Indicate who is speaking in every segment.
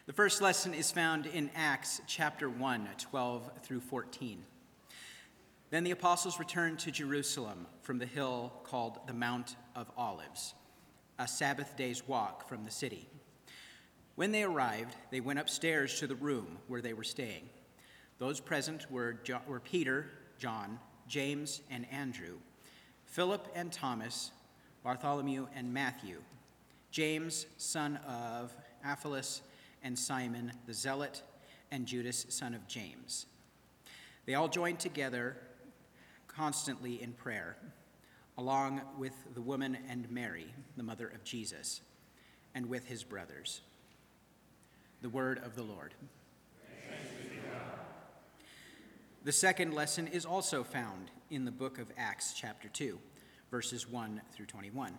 Speaker 1: The first lesson is found in Acts chapter 1, 12 through 14. Then the apostles returned to Jerusalem from the hill called the Mount of Olives, a Sabbath day's walk from the city. When they arrived, they went upstairs to the room where they were staying. Those present were Peter, John, James, and Andrew, Philip and Thomas, Bartholomew and Matthew, James, son of Alphaeus, and Simon the Zealot, and Judas, son of James. They all joined together constantly in prayer, along with the woman and Mary, the mother of Jesus, and with his brothers. The word of the Lord.
Speaker 2: Thanks be to God.
Speaker 1: The second lesson is also found in the book of Acts chapter 2, verses 1 through 21.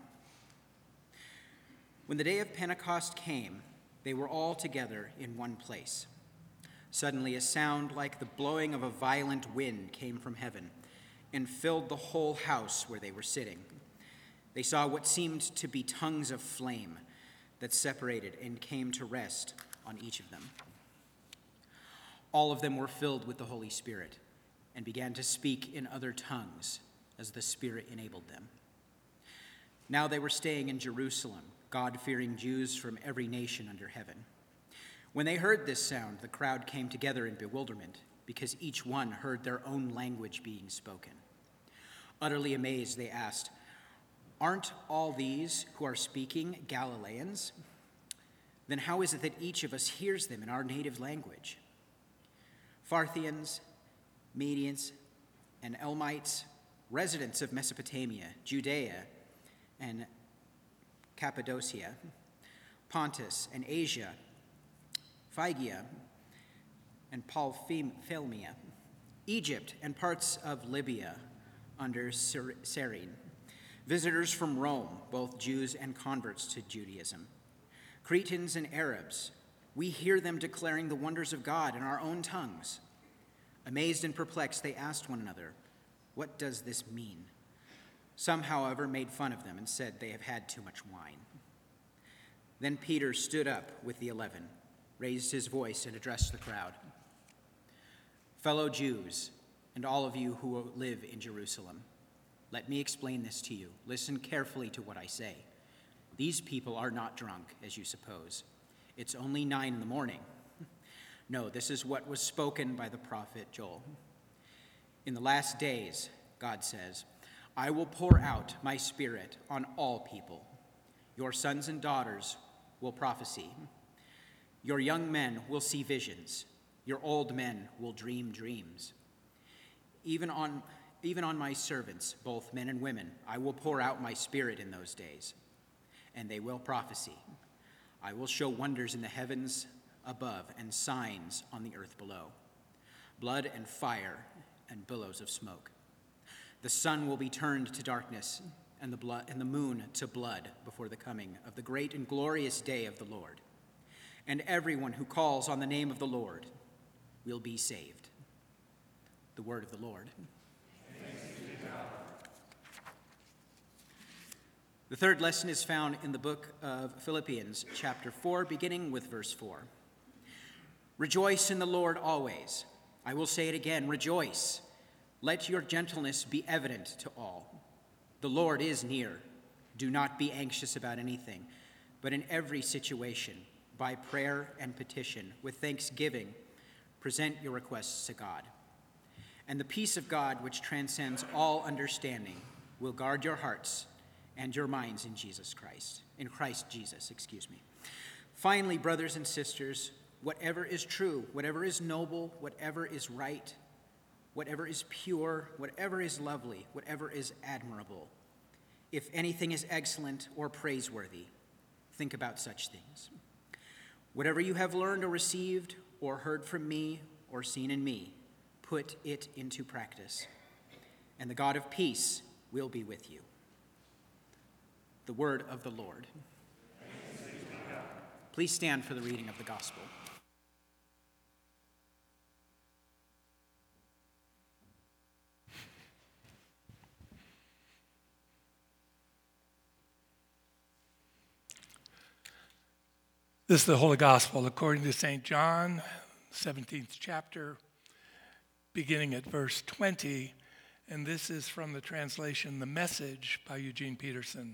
Speaker 1: When the day of Pentecost came, they were all together in one place. Suddenly a sound like the blowing of a violent wind came from heaven and filled the whole house where they were sitting. They saw what seemed to be tongues of flame that separated and came to rest on each of them. All of them were filled with the Holy Spirit and began to speak in other tongues as the Spirit enabled them. Now they were staying in Jerusalem, God-fearing Jews from every nation under heaven. When they heard this sound, the crowd came together in bewilderment, because each one heard their own language being spoken. Utterly amazed, they asked, "Aren't all these who are speaking Galileans? Then how is it that each of us hears them in our native language?" Parthians, Medians, and Elamites, residents of Mesopotamia, Judea, and Cappadocia, Pontus and Asia, Phrygia and Pamphylia, Egypt and parts of Libya under Cyrene, visitors from Rome, both Jews and converts to Judaism, Cretans and Arabs, we hear them declaring the wonders of God in our own tongues. Amazed and perplexed, they asked one another, "What does this mean?" Some, however, made fun of them and said they have had too much wine. Then Peter stood up with the 11, raised his voice, and addressed the crowd. "Fellow Jews, and all of you who live in Jerusalem, let me explain this to you. Listen carefully to what I say. These people are not drunk, as you suppose. It's only 9 a.m. No, this is what was spoken by the prophet Joel. In the last days, God says, I will pour out my spirit on all people. Your sons and daughters will prophesy. Your young men will see visions. Your old men will dream dreams. Even on my servants, both men and women, I will pour out my spirit in those days, and they will prophesy. I will show wonders in the heavens above and signs on the earth below, blood and fire and billows of smoke. The sun will be turned to darkness and the moon to blood before the coming of the great and glorious day of the Lord. And everyone who calls on the name of the Lord will be saved." The word of the Lord.
Speaker 2: Thanks be to God.
Speaker 1: The third lesson is found in the book of Philippians, chapter 4, beginning with verse 4. "Rejoice in the Lord always. I will say it again, rejoice. Let your gentleness be evident to all. The Lord is near. Do not be anxious about anything, but in every situation, by prayer and petition, with thanksgiving, present your requests to God. And the peace of God, which transcends all understanding, will guard your hearts and your minds in Christ Jesus. Finally, brothers and sisters, whatever is true, whatever is noble, whatever is right, whatever is pure, whatever is lovely, whatever is admirable, if anything is excellent or praiseworthy, think about such things. Whatever you have learned or received or heard from me or seen in me, put it into practice, and the God of peace will be with you." The word of the Lord. Please stand for the reading of the gospel.
Speaker 3: This is the Holy Gospel according to St. John, 17th chapter, beginning at verse 20. And this is from the translation, The Message by Eugene Peterson.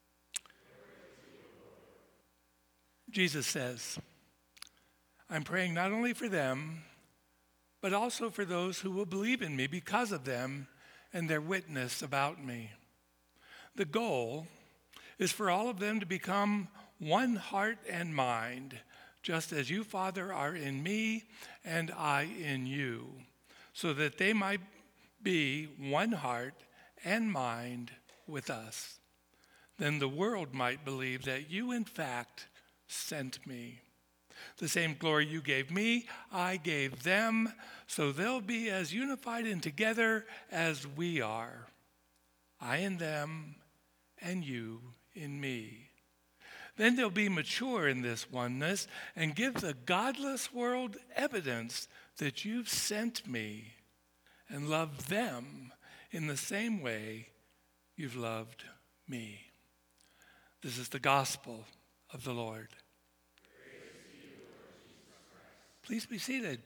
Speaker 3: Jesus says, I'm praying not only for them, but also for those who will believe in me because of them and their witness about me. The goal is for all of them to become one heart and mind, just as you, Father, are in me and I in you, so that they might be one heart and mind with us. Then the world might believe that you, in fact, sent me. The same glory you gave me, I gave them, so they'll be as unified and together as we are. I in them, and you in me. Then they'll be mature in this oneness and give the godless world evidence that you've sent me and loved them in the same way you've loved me. This is the gospel of the Lord. Please be seated.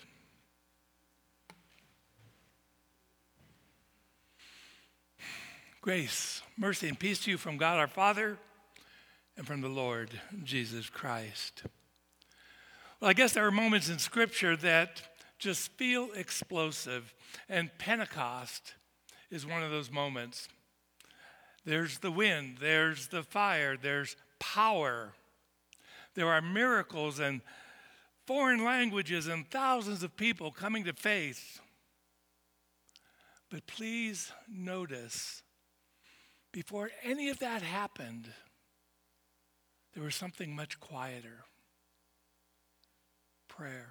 Speaker 3: Grace, mercy, and peace to you from God our Father and from the Lord Jesus Christ. Well, I guess there are moments in Scripture that just feel explosive, and Pentecost is one of those moments. There's the wind, there's the fire, there's power. There are miracles and foreign languages and thousands of people coming to faith. But please notice, before any of that happened, there was something much quieter. Prayer.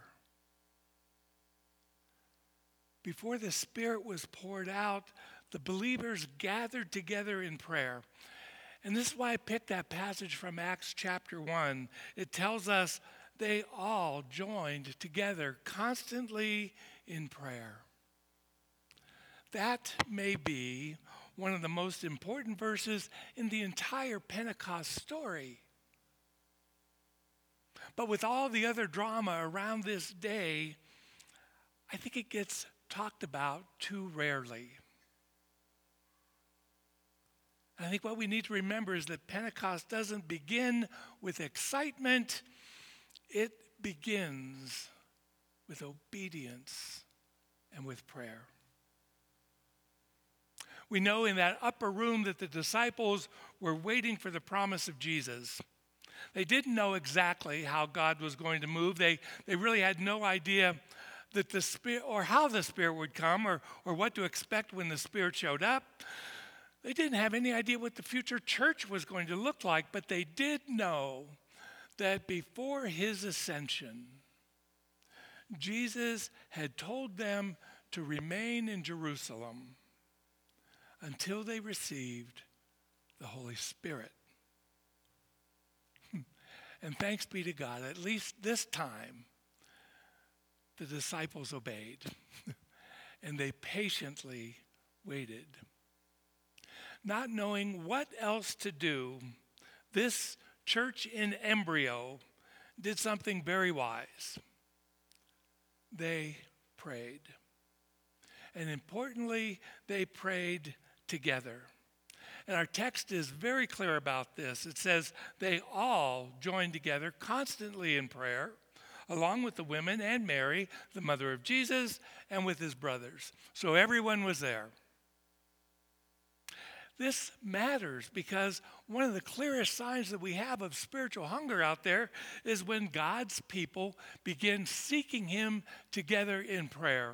Speaker 3: Before the Spirit was poured out, the believers gathered together in prayer. And this is why I picked that passage from Acts chapter 1. It tells us they all joined together constantly in prayer. That may be one of the most important verses in the entire Pentecost story. But with all the other drama around this day, I think it gets talked about too rarely. I think what we need to remember is that Pentecost doesn't begin with excitement. It begins with obedience and with prayer. We know in that upper room that the disciples were waiting for the promise of Jesus. They didn't know exactly how God was going to move. They really had no idea that the Spirit, or how the Spirit would come, or what to expect when the Spirit showed up. They didn't have any idea what the future church was going to look like, but they did know that before his ascension, Jesus had told them to remain in Jerusalem until they received the Holy Spirit. And thanks be to God, at least this time, the disciples obeyed, and they patiently waited. Not knowing what else to do, this church in embryo did something very wise. They prayed. And importantly, they prayed together. And our text is very clear about this. It says they all joined together constantly in prayer, along with the women and Mary, the mother of Jesus, and with his brothers. So everyone was there. This matters because one of the clearest signs that we have of spiritual hunger out there is when God's people begin seeking him together in prayer.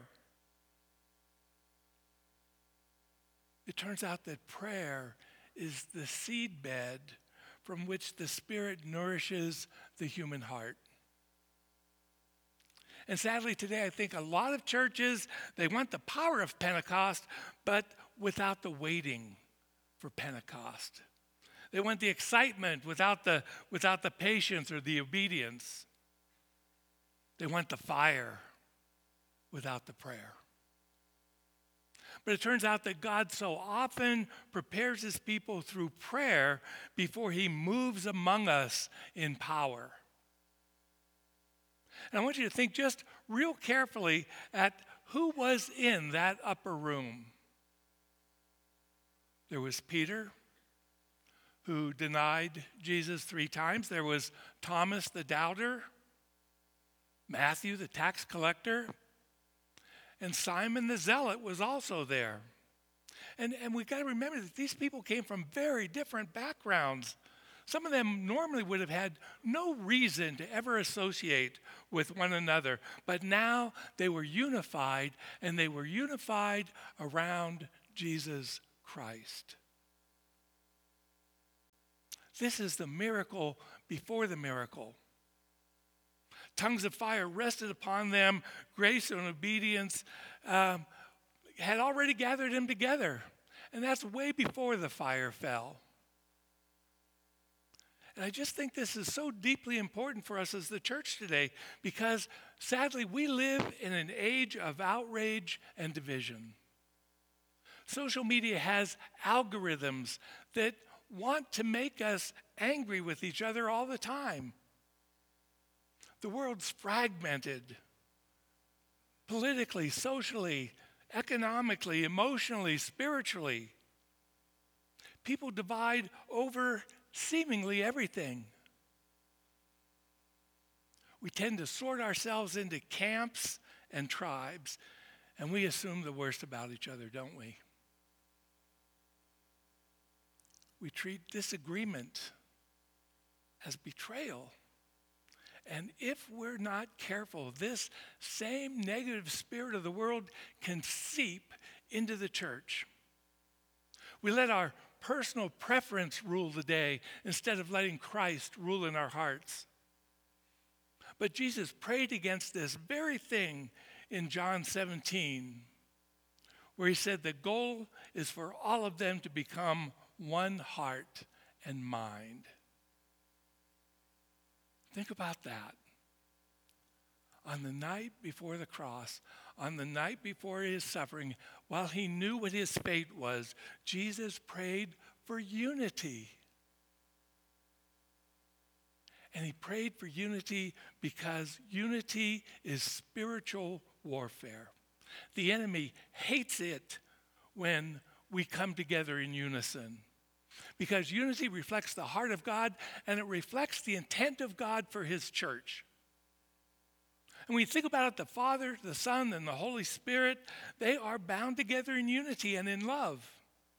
Speaker 3: It turns out that prayer is the seedbed from which the Spirit nourishes the human heart. And sadly today, I think a lot of churches, they want the power of Pentecost, but without the waiting for Pentecost. They want the excitement without the patience or the obedience. They want the fire without the prayer. But it turns out that God so often prepares his people through prayer before he moves among us in power. And I want you to think just real carefully at who was in that upper room. There was Peter, who denied Jesus 3 times. There was Thomas the doubter, Matthew the tax collector, and Simon the zealot was also there. And we've got to remember that these people came from very different backgrounds. Some of them normally would have had no reason to ever associate with one another, but now they were unified, and they were unified around Jesus Christ. This is the miracle before the miracle. Tongues of fire rested upon them. Grace and obedience had already gathered them together. And that's way before the fire fell. And I just think this is so deeply important for us as the church today because, sadly, we live in an age of outrage and division. Social media has algorithms that want to make us angry with each other all the time. The world's fragmented politically, socially, economically, emotionally, spiritually. People divide over seemingly everything. We tend to sort ourselves into camps and tribes, and we assume the worst about each other, don't we? We treat disagreement as betrayal. And if we're not careful, this same negative spirit of the world can seep into the church. We let our personal preference rule the day instead of letting Christ rule in our hearts. But Jesus prayed against this very thing in John 17, where he said the goal is for all of them to become one heart and mind. Think about that. On the night before the cross, on the night before his suffering, while he knew what his fate was, Jesus prayed for unity. And he prayed for unity because unity is spiritual warfare. The enemy hates it when we come together in unison. Because unity reflects the heart of God, and it reflects the intent of God for his church. And when you think about it, the Father, the Son, and the Holy Spirit, they are bound together in unity and in love.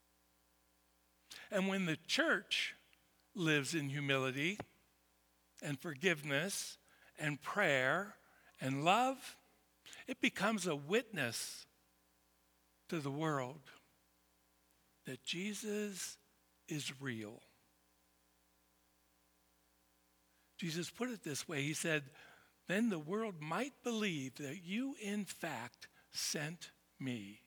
Speaker 3: And when the church lives in humility and forgiveness and prayer and love, it becomes a witness to the world that Jesus is real. Jesus put it this way. He said, then the world might believe that you in fact sent me.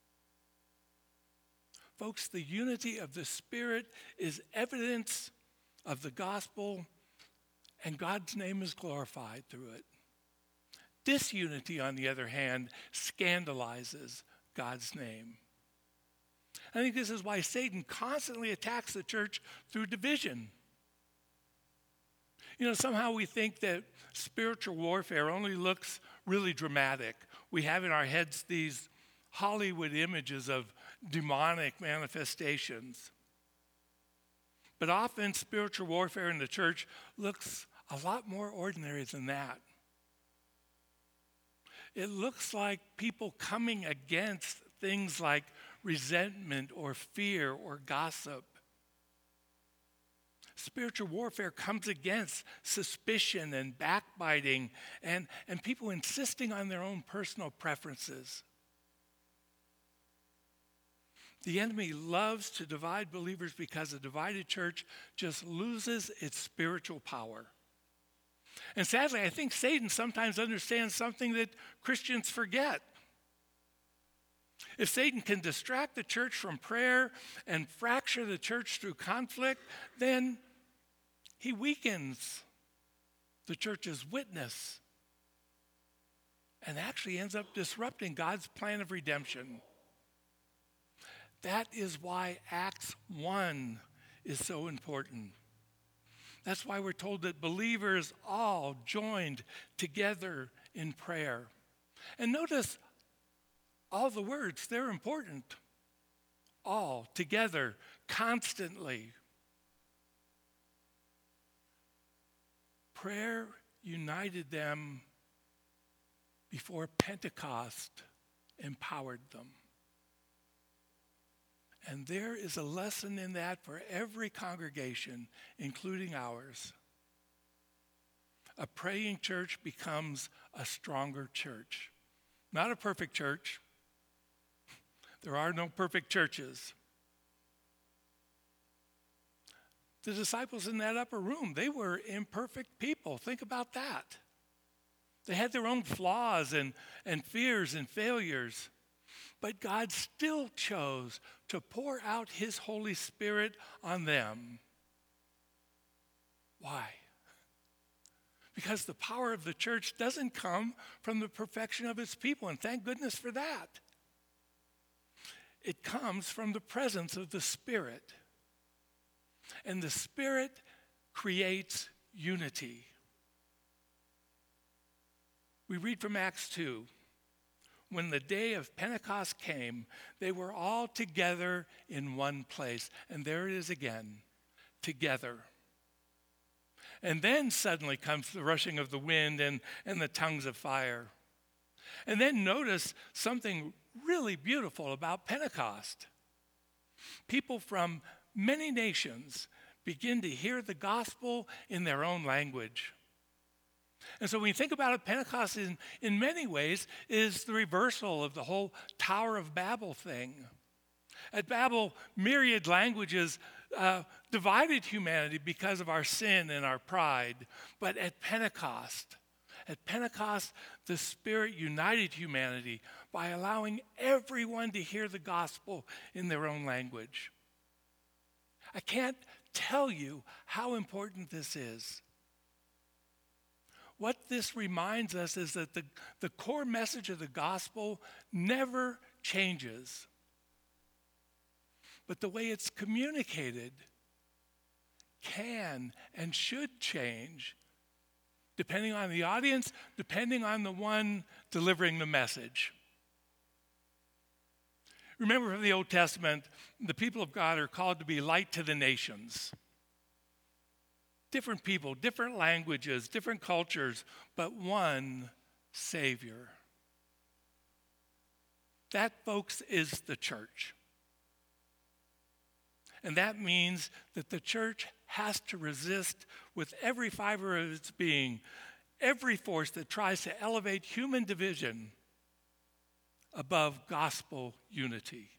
Speaker 3: Folks, the unity of the Spirit is evidence of the gospel, and God's name is glorified through it. Disunity, on the other hand, scandalizes God's name. I think this is why Satan constantly attacks the church through division. You know, somehow we think that spiritual warfare only looks really dramatic. We have in our heads these Hollywood images of demonic manifestations. But often spiritual warfare in the church looks a lot more ordinary than that. It looks like people coming against things like resentment or fear or gossip. Spiritual warfare comes against suspicion and backbiting and people insisting on their own personal preferences. The enemy loves to divide believers because a divided church just loses its spiritual power. And sadly, I think Satan sometimes understands something that Christians forget. If Satan can distract the church from prayer and fracture the church through conflict, then he weakens the church's witness and actually ends up disrupting God's plan of redemption. That is why Acts 1 is so important. That's why we're told that believers all joined together in prayer. And notice all the words, they're important. All together, constantly. Prayer united them before Pentecost empowered them. And there is a lesson in that for every congregation, including ours. A praying church becomes a stronger church. Not a perfect church. There are no perfect churches. The disciples in that upper room, they were imperfect people. Think about that. They had their own flaws and fears and failures. But God still chose to pour out his Holy Spirit on them. Why? Because the power of the church doesn't come from the perfection of its people, and thank goodness for that. It comes from the presence of the Spirit. And the Spirit creates unity. We read from Acts 2. When the day of Pentecost came, they were all together in one place. And there it is again, together. And then suddenly comes the rushing of the wind and the tongues of fire. And then notice something really beautiful about Pentecost. People from many nations begin to hear the gospel in their own language. And so when you think about it, Pentecost in many ways is the reversal of the whole Tower of Babel thing. At Babel, myriad languages divided humanity because of our sin and our pride. But at Pentecost, the Spirit united humanity by allowing everyone to hear the gospel in their own language. I can't tell you how important this is. What this reminds us is that the core message of the gospel never changes. But the way it's communicated can and should change, depending on the audience, depending on the one delivering the message. Remember from the Old Testament, the people of God are called to be light to the nations. Different people, different languages, different cultures, but one Savior. That, folks, is the church. And that means that the church has to resist with every fiber of its being every force that tries to elevate human division above gospel unity.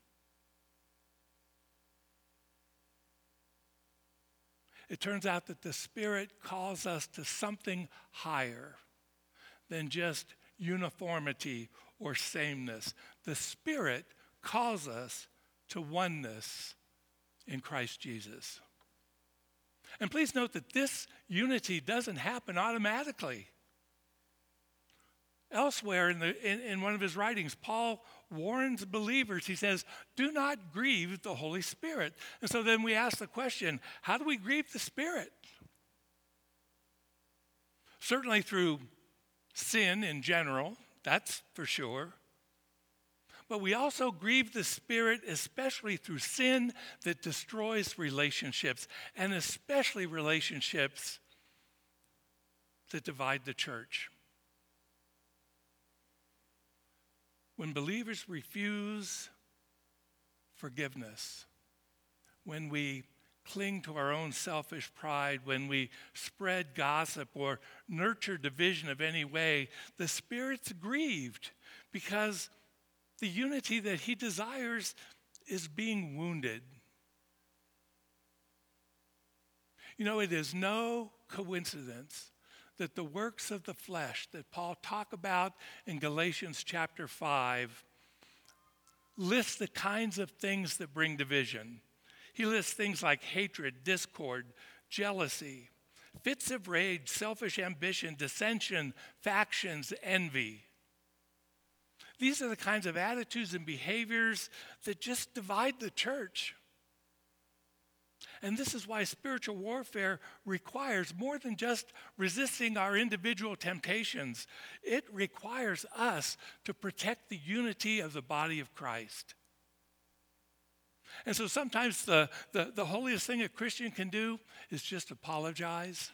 Speaker 3: It turns out that the Spirit calls us to something higher than just uniformity or sameness. The Spirit calls us to oneness in Christ Jesus. And please note that this unity doesn't happen automatically. Elsewhere in one of his writings, Paul warns believers. He says, do not grieve the Holy Spirit. And so then we ask the question, how do we grieve the Spirit? Certainly through sin in general, that's for sure. But we also grieve the Spirit especially through sin that destroys relationships, and especially relationships that divide the church. When believers refuse forgiveness, when we cling to our own selfish pride, when we spread gossip or nurture division of any way, the Spirit's grieved because the unity that he desires is being wounded. You know, it is no coincidence that the works of the flesh that Paul talks about in Galatians chapter 5 lists the kinds of things that bring division. He lists things like hatred, discord, jealousy, fits of rage, selfish ambition, dissension, factions, envy. These are the kinds of attitudes and behaviors that just divide the church. And this is why spiritual warfare requires more than just resisting our individual temptations. It requires us to protect the unity of the body of Christ. And so sometimes the holiest thing a Christian can do is just apologize.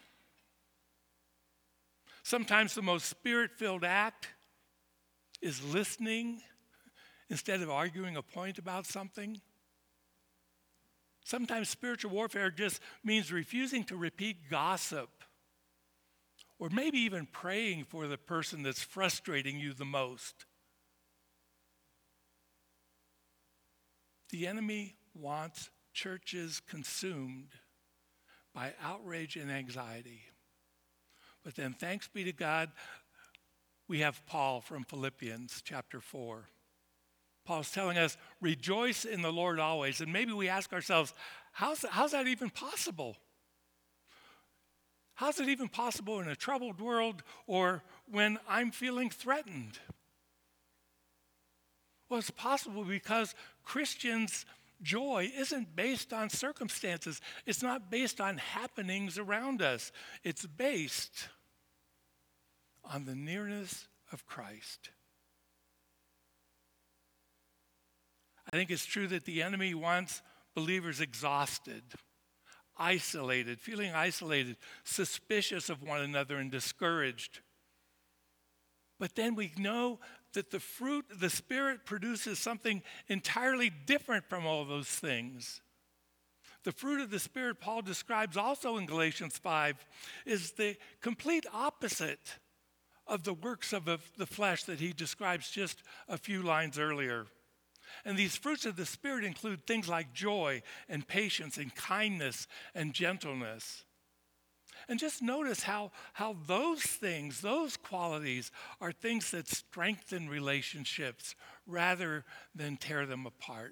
Speaker 3: Sometimes the most spirit-filled act is listening instead of arguing a point about something. Sometimes spiritual warfare just means refusing to repeat gossip, or maybe even praying for the person that's frustrating you the most. The enemy wants churches consumed by outrage and anxiety. But then, thanks be to God, we have Paul from Philippians chapter 4. Paul's telling us, rejoice in the Lord always. And maybe we ask ourselves, how's that even possible? How's it even possible in a troubled world or when I'm feeling threatened? Well, it's possible because Christians' joy isn't based on circumstances. It's not based on happenings around us. It's based on the nearness of Christ. I think it's true that the enemy wants believers exhausted, isolated, feeling isolated, suspicious of one another, and discouraged. But then we know that the fruit of the Spirit produces something entirely different from all those things. The fruit of the Spirit Paul describes also in Galatians 5 is the complete opposite of the works of the flesh that he describes just a few lines earlier. And these fruits of the Spirit include things like joy and patience and kindness and gentleness. And just notice how those things, those qualities, are things that strengthen relationships rather than tear them apart.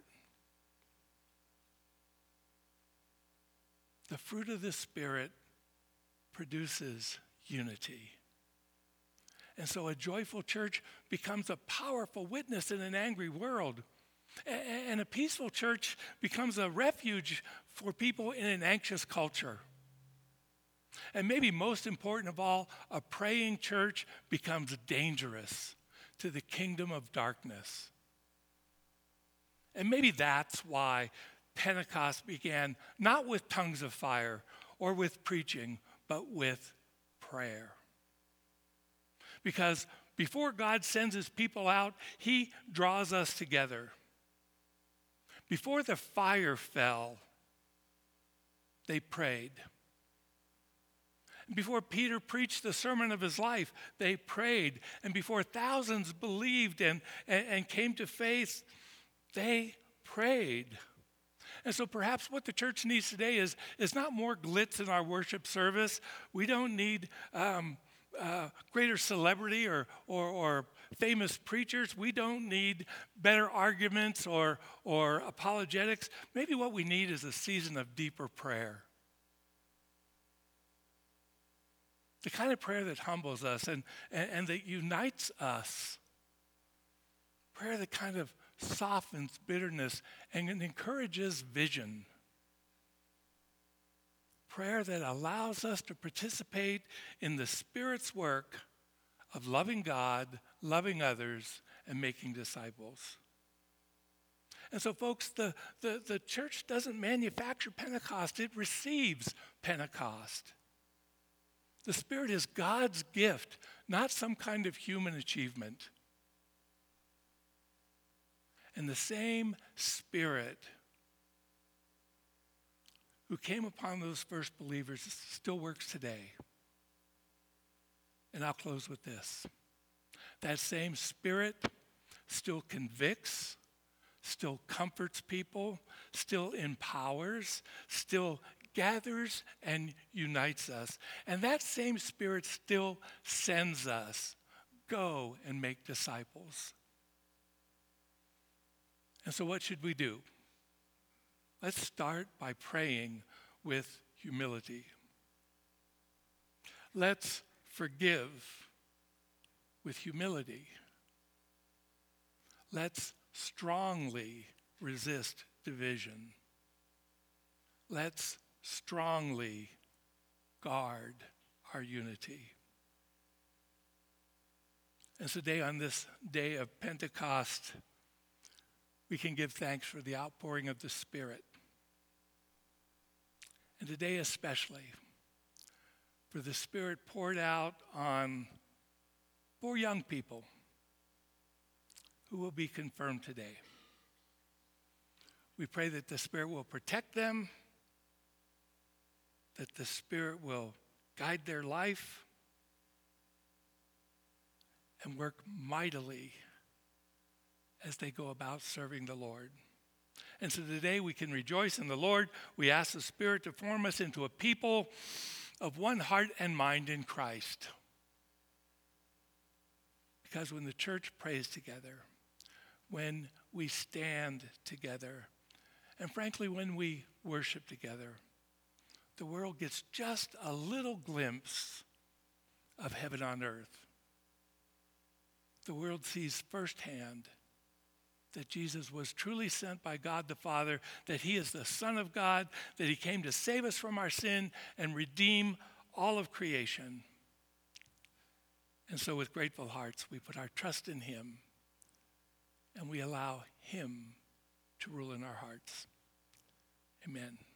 Speaker 3: The fruit of the Spirit produces unity. And so a joyful church becomes a powerful witness in an angry world. And a peaceful church becomes a refuge for people in an anxious culture. And maybe most important of all, a praying church becomes dangerous to the kingdom of darkness. And maybe that's why Pentecost began not with tongues of fire or with preaching, but with prayer. Because before God sends his people out, he draws us together. Before the fire fell, they prayed. Before Peter preached the sermon of his life, they prayed. And before thousands believed and came to faith, they prayed. And so perhaps what the church needs today is not more glitz in our worship service. We don't need greater celebrity or famous preachers. We don't need better arguments or apologetics. Maybe what we need is a season of deeper prayer. The kind of prayer that humbles us and that unites us. Prayer that kind of softens bitterness and encourages vision. Prayer that allows us to participate in the Spirit's work of loving God, loving others, and making disciples. And so, folks, the church doesn't manufacture Pentecost. It receives Pentecost. The Spirit is God's gift, not some kind of human achievement. And the same Spirit who came upon those first believers still works today. And I'll close with this. That same Spirit still convicts, still comforts people, still empowers, still gathers and unites us. And that same Spirit still sends us, go and make disciples. And so what should we do? Let's start by praying with humility. Let's forgive with humility. Let's strongly resist division. let's strongly guard our unity. And today, on this day of Pentecost, we can give thanks for the outpouring of the Spirit. And today especially, for the Spirit poured out on 4 young people who will be confirmed today. We pray that the Spirit will protect them, that the Spirit will guide their life, and work mightily as they go about serving the Lord. And so today we can rejoice in the Lord. We ask the Spirit to form us into a people of one heart and mind in Christ. Because when the church prays together, when we stand together, and frankly, when we worship together, the world gets just a little glimpse of heaven on earth. The world sees firsthand that Jesus was truly sent by God the Father, that he is the Son of God, that he came to save us from our sin and redeem all of creation. And so with grateful hearts, we put our trust in him, and we allow him to rule in our hearts. Amen.